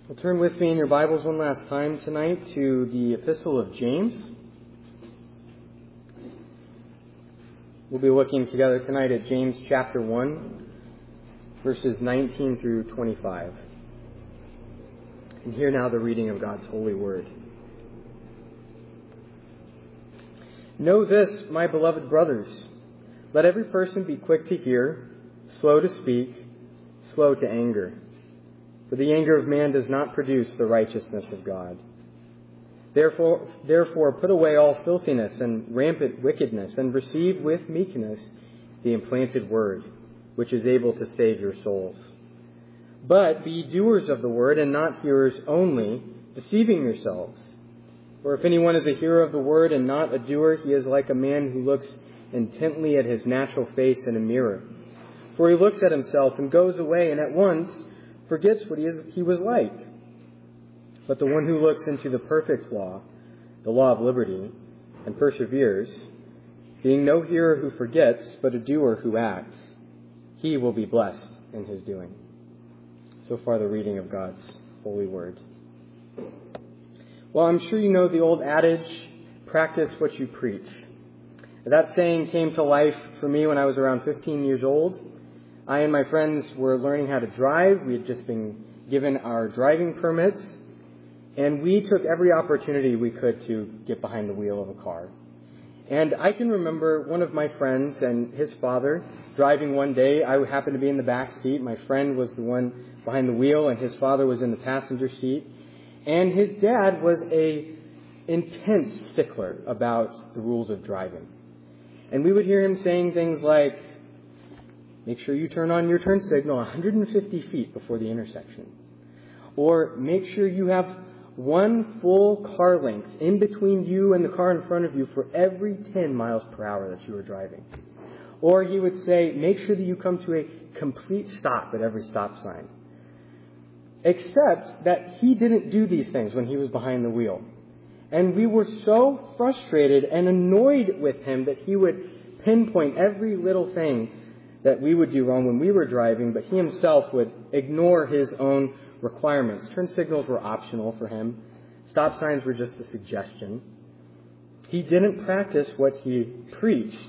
Well, turn with me in your Bibles one last time tonight to the Epistle of James. We'll be looking together tonight at James chapter 1, verses 19 through 25. And hear now the reading of God's holy word. Know this, my beloved brothers. Let every person be quick to hear, slow to speak, slow to anger. For the anger of man does not produce the righteousness of God. Therefore, put away all filthiness and rampant wickedness, and receive with meekness the implanted word, which is able to save your souls. But be doers of the word, and not hearers only, deceiving yourselves. For if anyone is a hearer of the word and not a doer, he is like a man who looks intently at his natural face in a mirror. For he looks at himself and goes away, and at once forgets what he was like. But the one who looks into the perfect law, the law of liberty, and perseveres, being no hearer who forgets, but a doer who acts, he will be blessed in his doing. So far, the reading of God's holy word. Well, I'm sure you know the old adage, practice what you preach. That saying came to life for me when I was around 15 years old. I and my friends were learning how to drive. We had just been given our driving permits, and we took every opportunity we could to get behind the wheel of a car. And I can remember one of my friends and his father driving one day. I happened to be in the back seat. My friend was the one behind the wheel, and his father was in the passenger seat. And his dad was an intense stickler about the rules of driving. And we would hear him saying things like, make sure you turn on your turn signal 150 feet before the intersection. Or make sure you have one full car length in between you and the car in front of you for every 10 miles per hour that you are driving. Or he would say, make sure that you come to a complete stop at every stop sign. Except that he didn't do these things when he was behind the wheel. And we were so frustrated and annoyed with him that he would pinpoint every little thing that we would do wrong when we were driving, but he himself would ignore his own requirements. Turn signals were optional for him. Stop signs were just a suggestion. He didn't practice what he preached.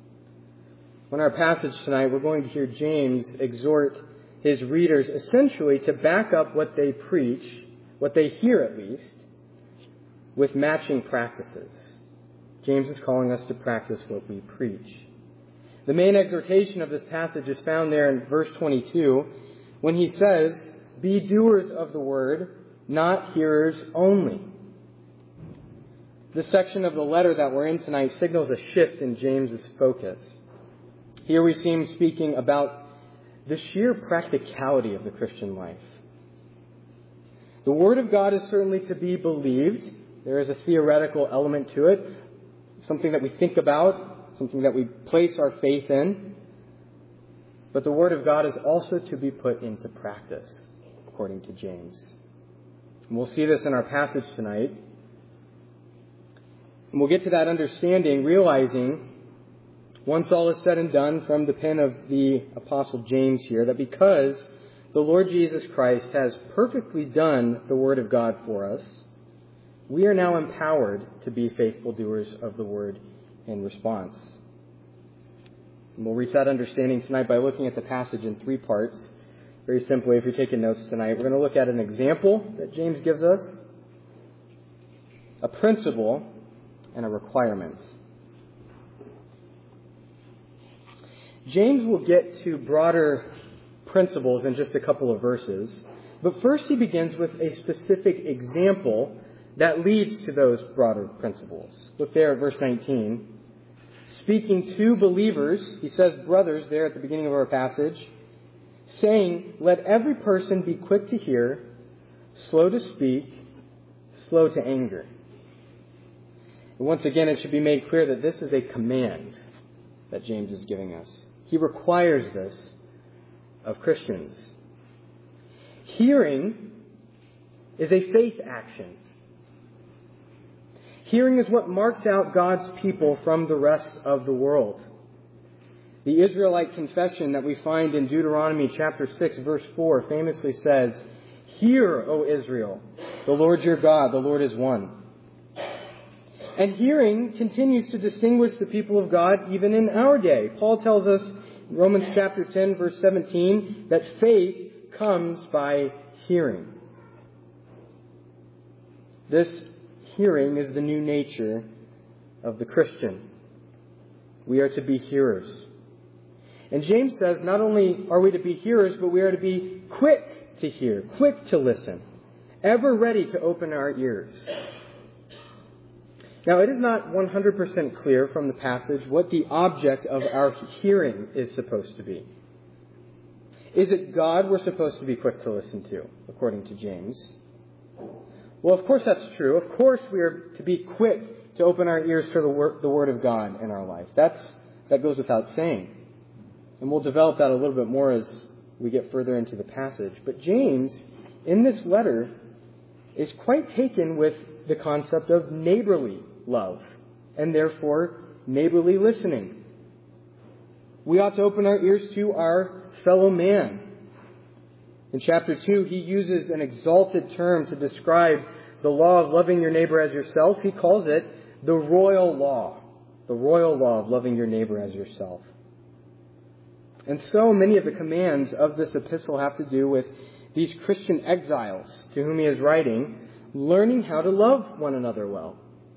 In our passage tonight, we're going to hear James exhort his readers essentially to back up what they preach, what they hear at least, with matching practices. James is calling us to practice what we preach. The main exhortation of this passage is found there in verse 22 when he says, be doers of the word, not hearers only. This section of the letter that we're in tonight signals a shift in James's focus. Here we see him speaking about the sheer practicality of the Christian life. The word of God is certainly to be believed. There is a theoretical element to it, something that we think about, something that we place our faith in. But the Word of God is also to be put into practice, according to James. And we'll see this in our passage tonight. And we'll get to that understanding, realizing, once all is said and done from the pen of the Apostle James here, that because the Lord Jesus Christ has perfectly done the Word of God for us, we are now empowered to be faithful doers of the Word in response. And we'll reach that understanding tonight by looking at the passage in three parts. Very simply, if you're taking notes tonight, we're going to look at an example that James gives us, a principle, and a requirement. James will get to broader principles in just a couple of verses, but first he begins with a specific example that leads to those broader principles. Look there at verse 19. Speaking to believers, he says brothers there at the beginning of our passage, saying, let every person be quick to hear, slow to speak, slow to anger. And once again, it should be made clear that this is a command that James is giving us. He requires this of Christians. Hearing is a faith action. Hearing is what marks out God's people from the rest of the world. The Israelite confession that we find in Deuteronomy chapter 6, verse 4 famously says, Hear, O Israel, the Lord your God, the Lord is one. And hearing continues to distinguish the people of God even in our day. Paul tells us in Romans chapter 10, verse 17, that faith comes by hearing. This hearing is the new nature of the Christian. We are to be hearers. And James says not only are we to be hearers, but we are to be quick to hear, quick to listen, ever ready to open our ears. Now, it is not 100% clear from the passage what the object of our hearing is supposed to be. Is it God we're supposed to be quick to listen to, according to James? Well, of course that's true. Of course we are to be quick to open our ears to the Word of God in our life. That goes without saying. And we'll develop that a little bit more as we get further into the passage. But James, in this letter, is quite taken with the concept of neighborly love, and therefore neighborly listening. We ought to open our ears to our fellow man. In chapter 2, he uses an exalted term to describe the law of loving your neighbor as yourself. He calls it the royal law of loving your neighbor as yourself. And so many of the commands of this epistle have to do with these Christian exiles to whom he is writing, learning how to love one another well.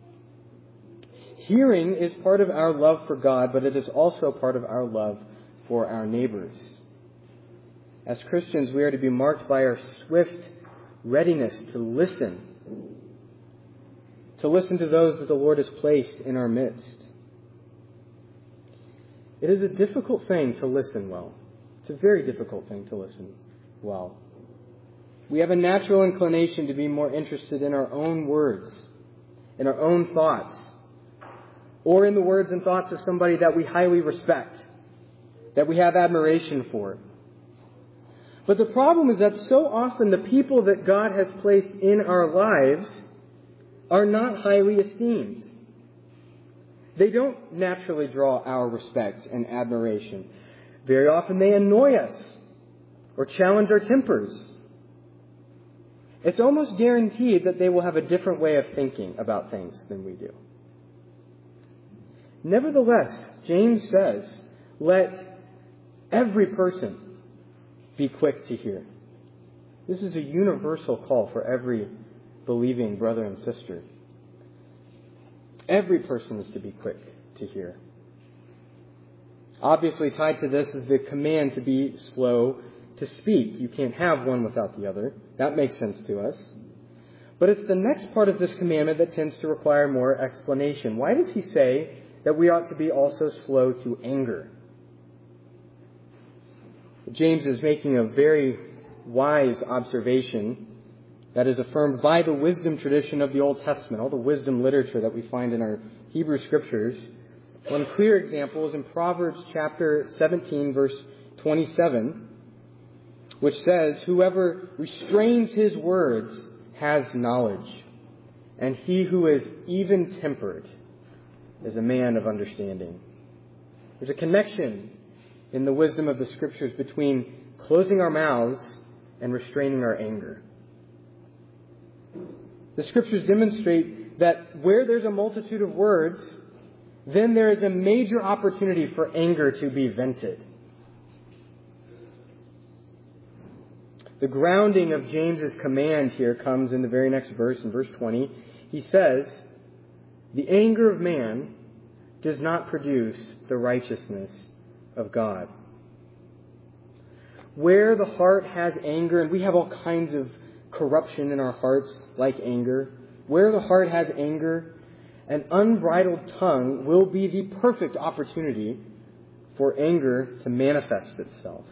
Hearing is part of our love for God, but it is also part of our love for our neighbors. As Christians, we are to be marked by our swift readiness to listen to those that the Lord has placed in our midst. It is a difficult thing to listen well. It's a very difficult thing to listen well. We have a natural inclination to be more interested in our own words, in our own thoughts, or in the words and thoughts of somebody that we highly respect, that we have admiration for. But the problem is that so often the people that God has placed in our lives are not highly esteemed. They don't naturally draw our respect and admiration. Very often they annoy us or challenge our tempers. It's almost guaranteed that they will have a different way of thinking about things than we do. Nevertheless, James says, let every person be quick to hear. This is a universal call for every believing brother and sister. Every person is to be quick to hear. Obviously, tied to this is the command to be slow to speak. You can't have one without the other. That makes sense to us. But it's the next part of this commandment that tends to require more explanation. Why does he say that we ought to be also slow to anger? James is making a very wise observation that is affirmed by the wisdom tradition of the Old Testament, all the wisdom literature that we find in our Hebrew Scriptures. One clear example is in Proverbs chapter 17, verse 27, which says, "Whoever restrains his words has knowledge, and he who is even-tempered is a man of understanding." There's a connection in the wisdom of the Scriptures between closing our mouths and restraining our anger. The Scriptures demonstrate that where there's a multitude of words, then there is a major opportunity for anger to be vented. The grounding of James's command here comes in the very next verse, in verse 20. He says, "The anger of man does not produce the righteousness of God." Where the heart has anger, and we have all kinds of corruption in our hearts like anger, where the heart has anger, an unbridled tongue will be the perfect opportunity for anger to manifest itself.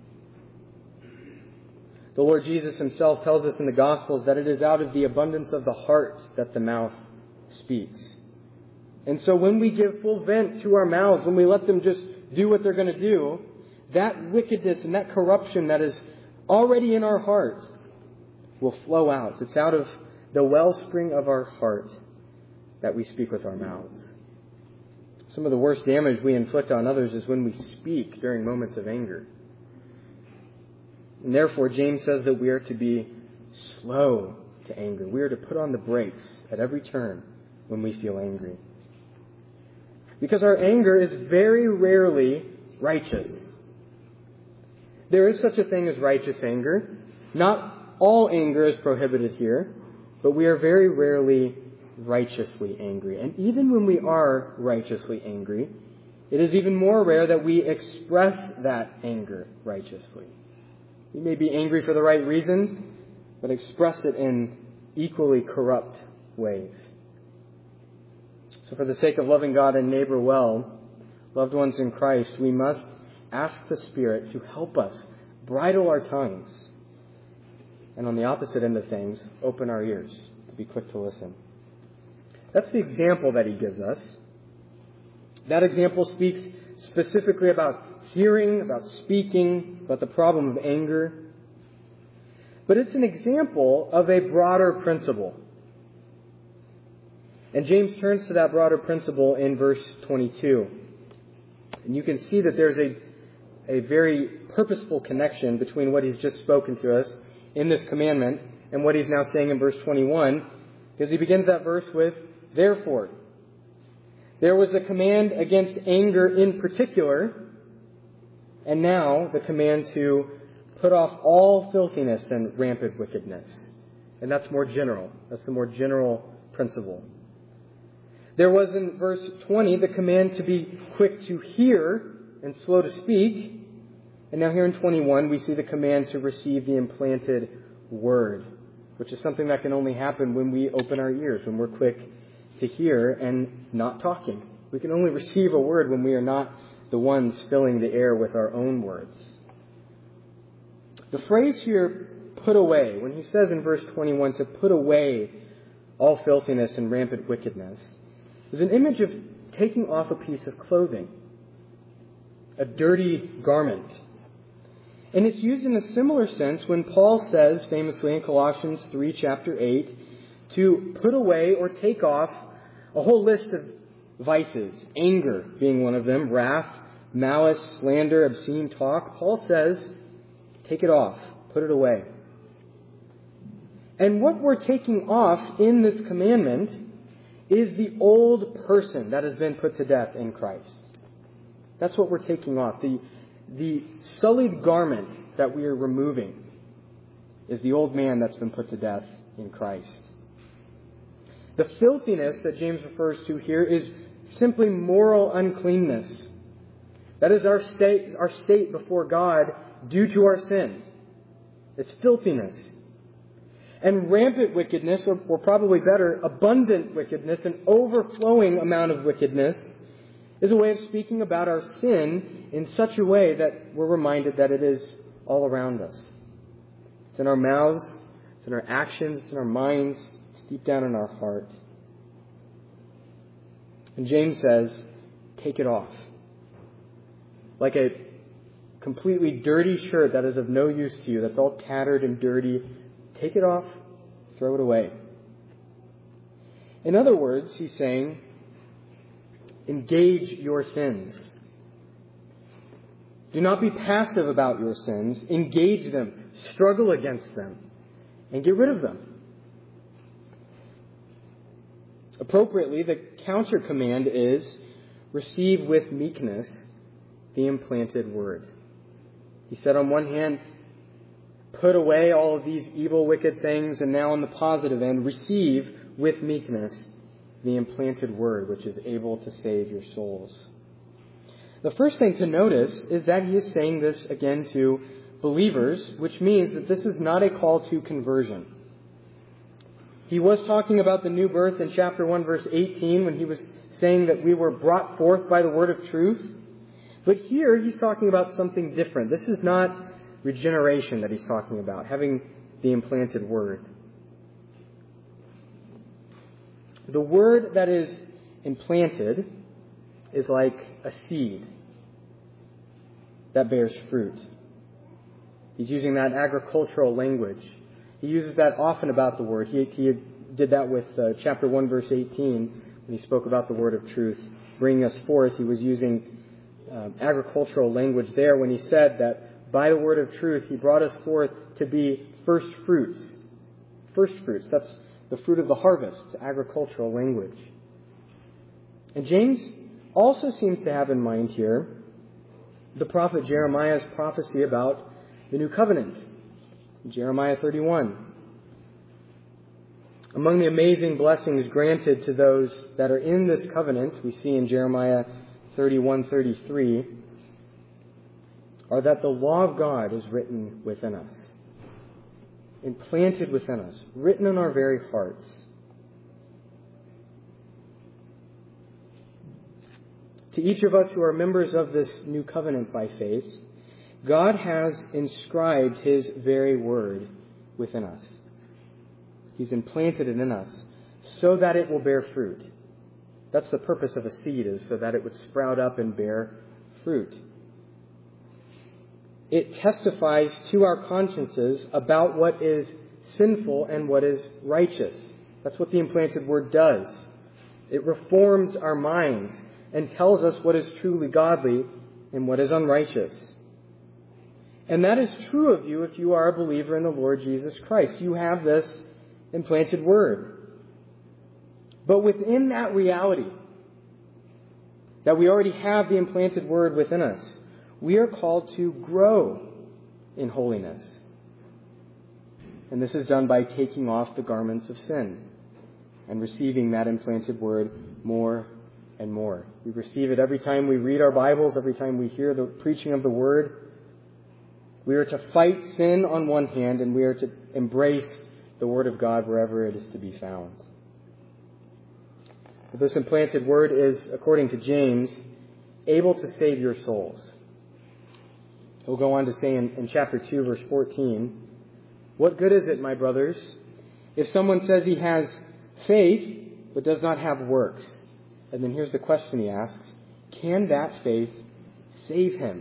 The Lord Jesus himself tells us in the Gospels that it is out of the abundance of the heart that the mouth speaks. And so when we give full vent to our mouths, when we let them just do what they're going to do, that wickedness and that corruption that is already in our heart will flow out. It's out of the wellspring of our heart that we speak with our mouths. Some of the worst damage we inflict on others is when we speak during moments of anger. And therefore, James says that we are to be slow to anger. We are to put on the brakes at every turn when we feel angry. Because our anger is very rarely righteous. There is such a thing as righteous anger. Not all anger is prohibited here, but we are very rarely righteously angry. And even when we are righteously angry, it is even more rare that we express that anger righteously. We may be angry for the right reason, but express it in equally corrupt ways. So for the sake of loving God and neighbor well, loved ones in Christ, we must ask the Spirit to help us bridle our tongues. And on the opposite end of things, open our ears to be quick to listen. That's the example that he gives us. That example speaks specifically about hearing, about speaking, about the problem of anger. But it's an example of a broader principle. And James turns to that broader principle in verse 22. And you can see that there's a very purposeful connection between what he's just spoken to us in this commandment and what he's now saying in verse 21, because he begins that verse with, therefore. There was the command against anger in particular, and now the command to put off all filthiness and rampant wickedness. And that's more general. That's the more general principle. There was in verse 20 the command to be quick to hear and slow to speak. And now here in 21 we see the command to receive the implanted word, which is something that can only happen when we open our ears, when we're quick to hear and not talking. We can only receive a word when we are not the ones filling the air with our own words. The phrase here, put away, when he says in verse 21 to put away all filthiness and rampant wickedness, is an image of taking off a piece of clothing, a dirty garment. And it's used in a similar sense when Paul says, famously in Colossians 3, chapter 8, to put away or take off a whole list of vices, anger being one of them, wrath, malice, slander, obscene talk. Paul says, take it off, put it away. And what we're taking off in this commandment is the old person that has been put to death in Christ. That's what we're taking off. The sullied garment that we are removing is the old man that's been put to death in Christ. The filthiness that James refers to here is simply moral uncleanness. That is our state before God due to our sin. It's filthiness. And rampant wickedness, or probably better, abundant wickedness, an overflowing amount of wickedness, is a way of speaking about our sin in such a way that we're reminded that it is all around us. It's in our mouths, it's in our actions, it's in our minds, it's deep down in our heart. And James says, take it off. Like a completely dirty shirt that is of no use to you, that's all tattered and dirty, take it off, throw it away. In other words, he's saying, engage your sins. Do not be passive about your sins. Engage them. Struggle against them. And get rid of them. Appropriately, the counter command is receive with meekness the implanted word. He said on one hand, put away all of these evil, wicked things, and now on the positive end, receive with meekness the implanted word, which is able to save your souls. The first thing to notice is that he is saying this again to believers, which means that this is not a call to conversion. He was talking about the new birth in chapter 1, verse 18, when he was saying that we were brought forth by the word of truth. But here he's talking about something different. This is not regeneration that he's talking about, having the implanted word. The word that is implanted is like a seed that bears fruit. He's using that agricultural language. He uses that often about the word. He did that with chapter 1, verse 18, when he spoke about the word of truth, bringing us forth. He was using agricultural language there when he said that by the word of truth, he brought us forth to be first fruits first fruits. That's the fruit of the harvest, agricultural language. And James also seems to have in mind here the prophet Jeremiah's prophecy about the new covenant. Jeremiah 31. Among the amazing blessings granted to those that are in this covenant, we see in Jeremiah 31:33, are that the law of God is written within us, implanted within us, written in our very hearts. To each of us who are members of this new covenant by faith, God has inscribed His very word within us. He's implanted it in us so that it will bear fruit. That's the purpose of a seed, is so that it would sprout up and bear fruit. It testifies to our consciences about what is sinful and what is righteous. That's what the implanted word does. It reforms our minds and tells us what is truly godly and what is unrighteous. And that is true of you if you are a believer in the Lord Jesus Christ. You have this implanted word. But within that reality, that we already have the implanted word within us, we are called to grow in holiness. And this is done by taking off the garments of sin and receiving that implanted word more and more. We receive it every time we read our Bibles, every time we hear the preaching of the word. We are to fight sin on one hand, and we are to embrace the word of God wherever it is to be found. But this implanted word is, according to James, able to save your souls. He'll go on to say in chapter 2, verse 14, "What good is it, my brothers, if someone says he has faith but does not have works?" And then here's the question he asks: can that faith save him?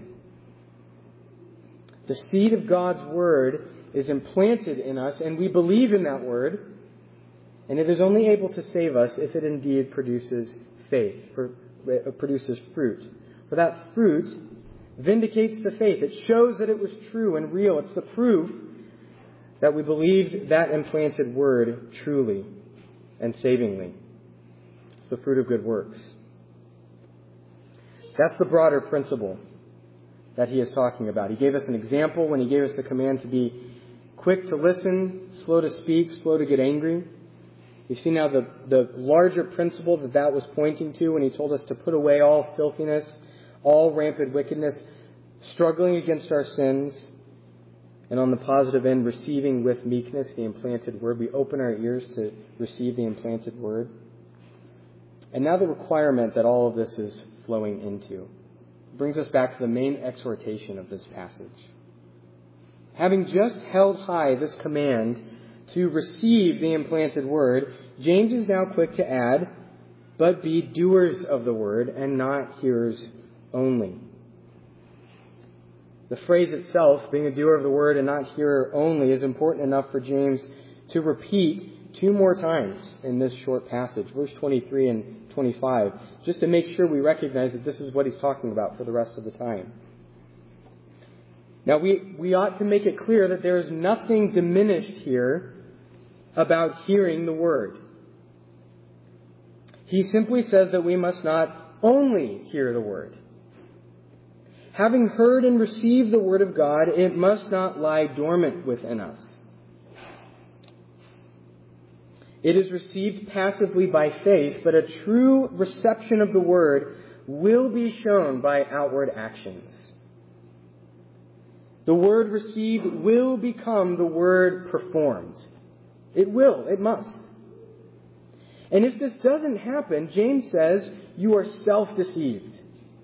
The seed of God's word is implanted in us, and we believe in that word, and it is only able to save us if it indeed produces faith, produces fruit. For that fruit vindicates the faith. It shows that it was true and real. It's the proof that we believed that implanted word truly and savingly. It's the fruit of good works. That's the broader principle that he is talking about. He gave us an example when he gave us the command to be quick to listen, slow to speak, slow to get angry. You see now the larger principle that was pointing to when he told us to put away all filthiness, all rampant wickedness, struggling against our sins, and on the positive end, receiving with meekness the implanted word. We open our ears to receive the implanted word. And now the requirement that all of this is flowing into brings us back to the main exhortation of this passage. Having just held high this command to receive the implanted word, James is now quick to add, "But be doers of the word and not hearers only." The phrase itself, being a doer of the word and not hearer only, is important enough for James to repeat 2 more times in this short passage, verse 23 and 25, just to make sure we recognize that this is what he's talking about for the rest of the time. Now, we ought to make it clear that there is nothing diminished here about hearing the word. He simply says that we must not only hear the word. Having heard and received the word of God, it must not lie dormant within us. It is received passively by faith, but a true reception of the word will be shown by outward actions. The word received will become the word performed. It will. It must. And if this doesn't happen, James says, you are self-deceived.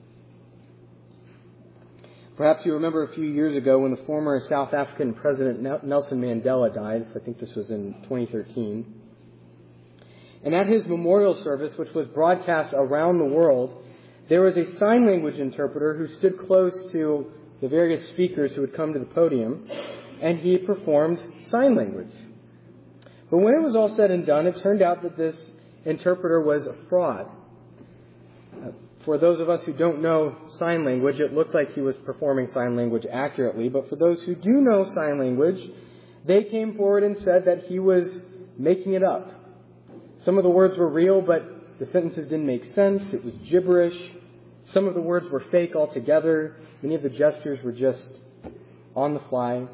Perhaps you remember a few years ago when the former South African President Nelson Mandela died. I think this was in 2013. And at his memorial service, which was broadcast around the world, there was a sign language interpreter who stood close to the various speakers who had come to the podium, and he performed sign language. But when it was all said and done, it turned out that this interpreter was a fraud. For those of us who don't know sign language, it looked like he was performing sign language accurately. But for those who do know sign language, They came forward and said that he was making it up. Some of the words were real, but the sentences didn't make sense. It was gibberish. Some of the words were fake altogether. Many of the gestures were just on the fly.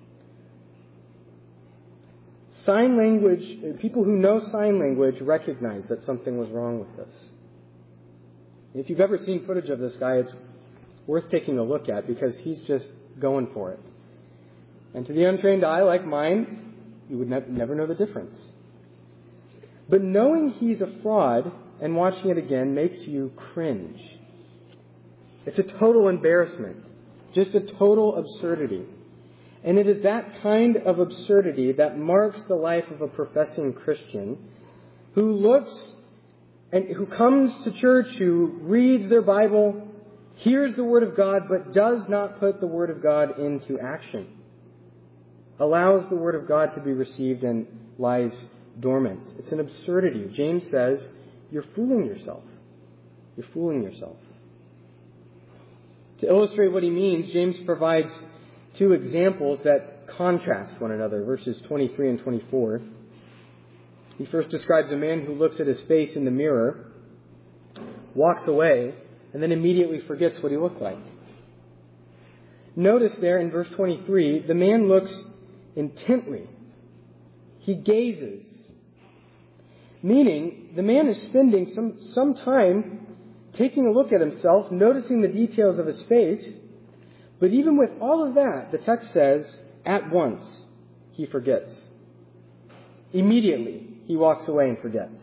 Sign language, people who know sign language recognize that something was wrong with this. If you've ever seen footage of this guy, it's worth taking a look at because he's just going for it. And to the untrained eye like mine, you would never know the difference. But knowing he's a fraud and watching it again makes you cringe. It's a total embarrassment, just a total absurdity. And it is that kind of absurdity that marks the life of a professing Christian who looks and who comes to church, who reads their Bible, hears the Word of God, but does not put the Word of God into action. Allows the Word of God to be received and lies dormant. It's an absurdity. James says, you're fooling yourself. You're fooling yourself. To illustrate what he means, James provides two examples that contrast one another, verses 23 and 24. He first describes a man who looks at his face in the mirror, walks away, and then immediately forgets what he looked like. Notice there in verse 23, the man looks intently. He gazes. Meaning, the man is spending some time taking a look at himself, noticing the details of his face. But even with all of that, the text says, at once, he forgets. Immediately, he walks away and forgets.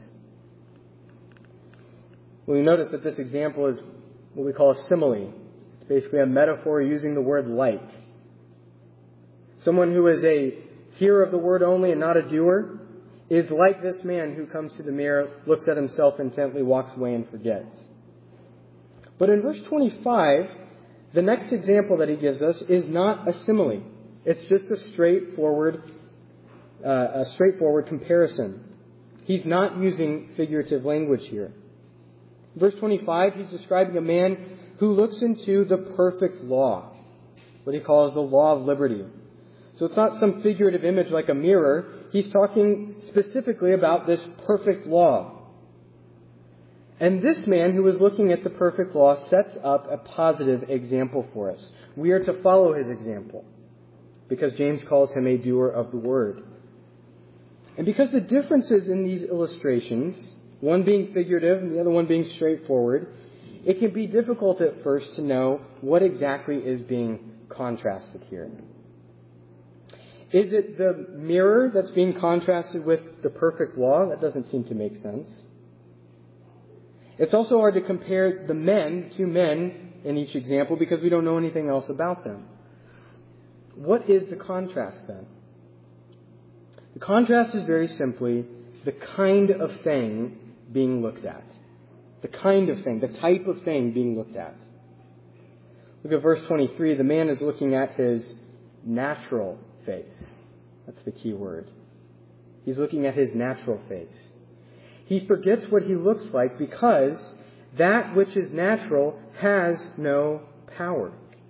We notice that this example is what we call a simile. It's basically a metaphor using the word like. Someone who is a hearer of the word only and not a doer is like this man who comes to the mirror, looks at himself intently, walks away and forgets. But in verse 25, the next example that he gives us is not a simile. It's just a straightforward comparison. He's not using figurative language here. Verse 25, he's describing a man who looks into the perfect law, what he calls the law of liberty. So it's not some figurative image like a mirror. He's talking specifically about this perfect law. And this man who is looking at the perfect law sets up a positive example for us. We are to follow his example because James calls him a doer of the word. And because the differences in these illustrations, one being figurative and the other one being straightforward, it can be difficult at first to know what exactly is being contrasted here. Is it the mirror that's being contrasted with the perfect law? That doesn't seem to make sense. It's also hard to compare the two men in each example because we don't know anything else about them. What is the contrast then? The contrast is very simply the kind of thing being looked at. The kind of thing, the type of thing being looked at. Look at verse 23. The man is looking at his natural face. That's the key word. He's looking at his natural face. He forgets what he looks like because that which is natural has no power.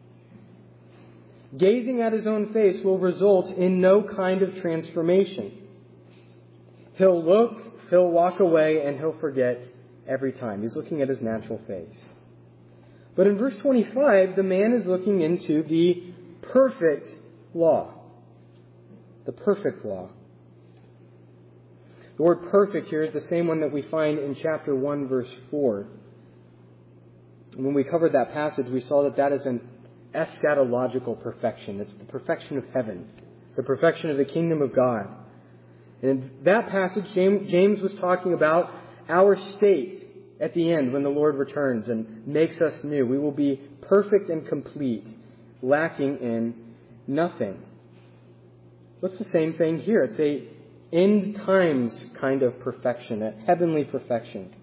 Gazing at his own face will result in no kind of transformation. He'll look, he'll walk away, and he'll forget every time. He's looking at his natural face. But in verse 25, the man is looking into the perfect law. The perfect law. The word perfect here is the same one that we find in chapter 1, verse 4. And when we covered that passage, we saw that is an eschatological perfection. It's the perfection of heaven, the perfection of the kingdom of God. And in that passage, James was talking about our state at the end when the Lord returns and makes us new. We will be perfect and complete, lacking in nothing. What's the same thing here? It's a end times kind of perfection, a heavenly perfection.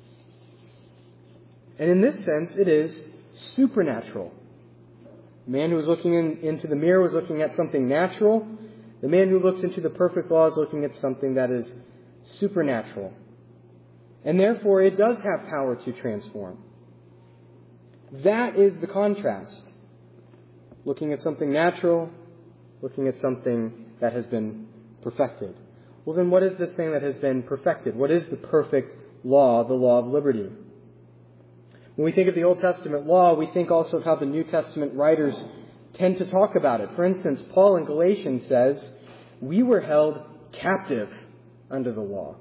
And in this sense, it is supernatural. The man who was looking into the mirror was looking at something natural. The man who looks into the perfect law is looking at something that is supernatural. And therefore, it does have power to transform. That is the contrast. Looking at something natural, looking at something that has been perfected. Well, then what is this thing that has been perfected? What is the perfect law, the law of liberty? When we think of the Old Testament law, we think also of how the New Testament writers tend to talk about it. For instance, Paul in Galatians says, "We were held captive under the law."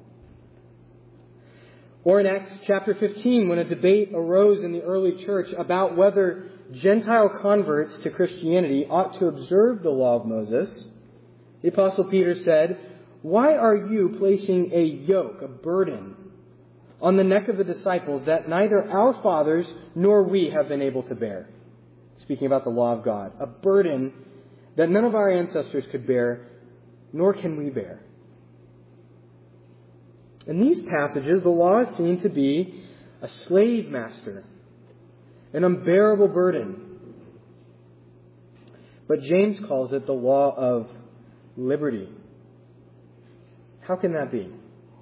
Or in Acts chapter 15, when a debate arose in the early church about whether Gentile converts to Christianity ought to observe the law of Moses, the Apostle Peter said, "Why are you placing a yoke, a burden, on the neck of the disciples that neither our fathers nor we have been able to bear?" Speaking about the law of God. A burden that none of our ancestors could bear, nor can we bear. In these passages, the law is seen to be a slave master, an unbearable burden. But James calls it the law of liberty. How can that be?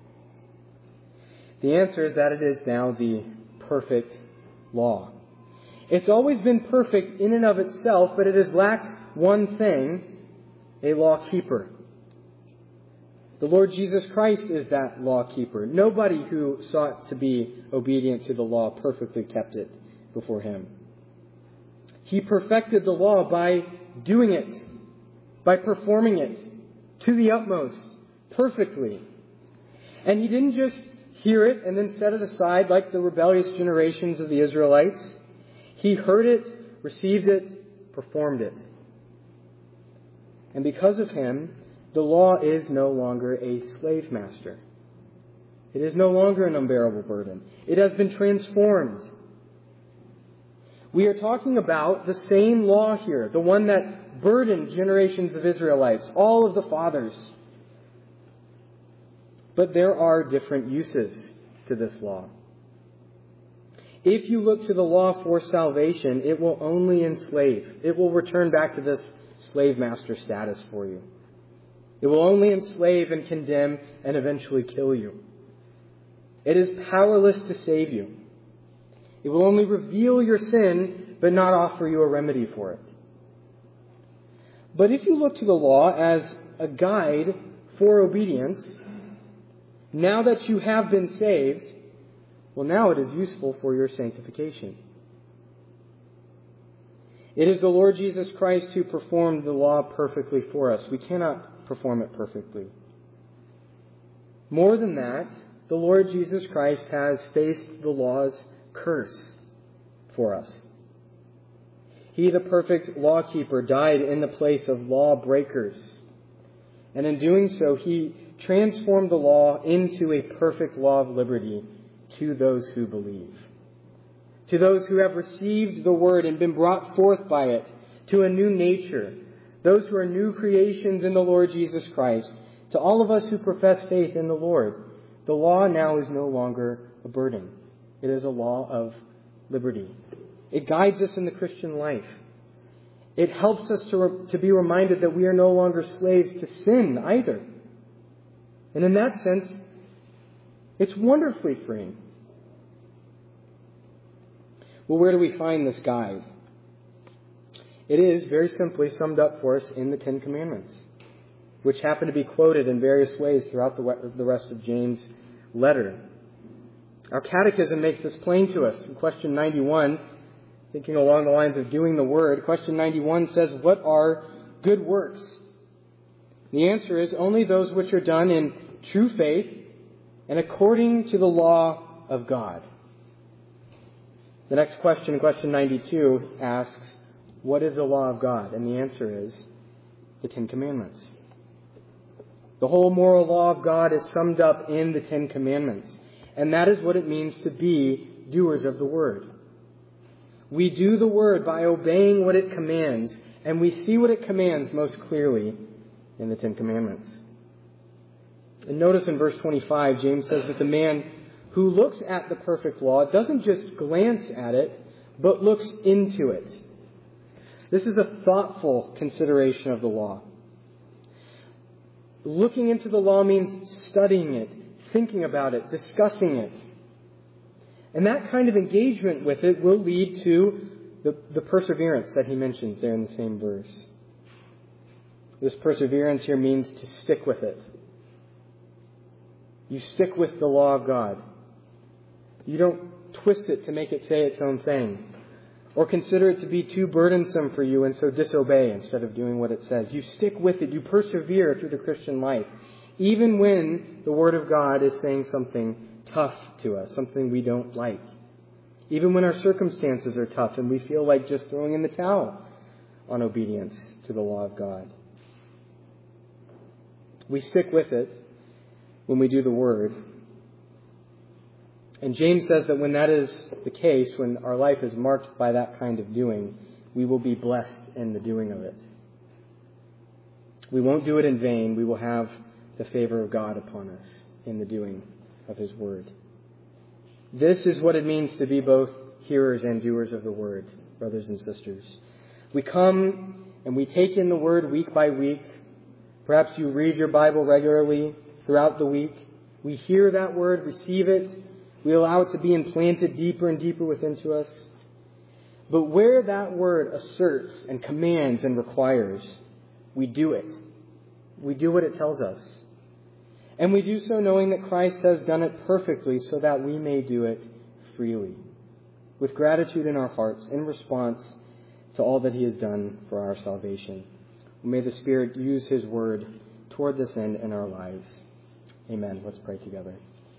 The answer is that it is now the perfect law. It's always been perfect in and of itself, but it has lacked one thing, a law keeper. The Lord Jesus Christ is that law keeper. Nobody who sought to be obedient to the law perfectly kept it before Him. He perfected the law by doing it, by performing it to the utmost, perfectly. And He didn't just hear it and then set it aside like the rebellious generations of the Israelites. He heard it, received it, performed it. And because of Him, the law is no longer a slave master. It is no longer an unbearable burden. It has been transformed. We are talking about the same law here, the one that burdened generations of Israelites, all of the fathers. But there are different uses to this law. If you look to the law for salvation, it will only enslave. It will return back to this slave master status for you. It will only enslave and condemn and eventually kill you. It is powerless to save you. It will only reveal your sin, but not offer you a remedy for it. But if you look to the law as a guide for obedience, now that you have been saved, well, now it is useful for your sanctification. It is the Lord Jesus Christ who performed the law perfectly for us. We cannot perform it perfectly. More than that, the Lord Jesus Christ has faced the law's curse for us. He, the perfect lawkeeper, died in the place of lawbreakers. And in doing so, He transformed the law into a perfect law of liberty to those who believe. To those who have received the Word and been brought forth by it to a new nature. Those who are new creations in the Lord Jesus Christ. To all of us who profess faith in the Lord, the law now is no longer a burden. It is a law of liberty. It guides us in the Christian life. It helps us to be reminded that we are no longer slaves to sin either. And in that sense, it's wonderfully freeing. Well, where do we find this guide? It is very simply summed up for us in the Ten Commandments, which happen to be quoted in various ways throughout the rest of James' letter. Our catechism makes this plain to us. In question 91, thinking along the lines of doing the Word, question 91 says, "What are good works?" The answer is only those which are done in true faith and according to the law of God. The next question, question 92, asks, what is the law of God? And the answer is the Ten Commandments. The whole moral law of God is summed up in the Ten Commandments. And that is what it means to be doers of the Word. We do the Word by obeying what it commands, and we see what it commands most clearly in the Ten Commandments. And notice in verse 25, James says that the man who looks at the perfect law doesn't just glance at it, but looks into it. This is a thoughtful consideration of the law. Looking into the law means studying it, thinking about it, discussing it. And that kind of engagement with it will lead to the perseverance that he mentions there in the same verse. This perseverance here means to stick with it. You stick with the law of God. You don't twist it to make it say its own thing, or consider it to be too burdensome for you and so disobey instead of doing what it says. You stick with it. You persevere through the Christian life, even when the Word of God is saying something tough to us, something we don't like. Even when our circumstances are tough and we feel like just throwing in the towel on obedience to the law of God. We stick with it when we do the Word. And James says that when that is the case, when our life is marked by that kind of doing, we will be blessed in the doing of it. We won't do it in vain. We will have the favor of God upon us in the doing of His Word. This is what it means to be both hearers and doers of the Word, brothers and sisters. We come and we take in the Word week by week. Perhaps you read your Bible regularly throughout the week. We hear that Word, receive it. We allow it to be implanted deeper and deeper within to us. But where that Word asserts and commands and requires, we do it. We do what it tells us. And we do so knowing that Christ has done it perfectly so that we may do it freely, with gratitude in our hearts in response to all that He has done for our salvation. May the Spirit use His Word toward this end in our lives. Amen. Let's pray together.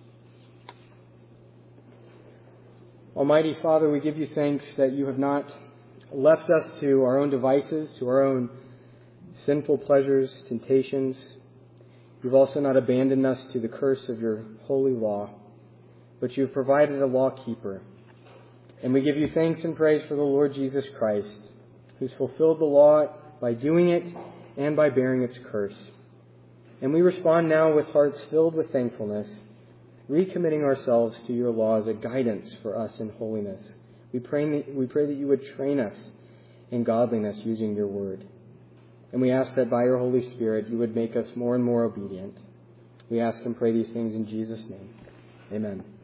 Almighty Father, we give You thanks that You have not left us to our own devices, to our own sinful pleasures, temptations. You've also not abandoned us to the curse of Your holy law, but You've provided a law keeper. And we give You thanks and praise for the Lord Jesus Christ, who's fulfilled the law by doing it and by bearing its curse. And we respond now with hearts filled with thankfulness, recommitting ourselves to Your law as a guidance for us in holiness. We pray that You would train us in godliness using Your Word. And we ask that by Your Holy Spirit You would make us more and more obedient. We ask and pray these things in Jesus' name. Amen.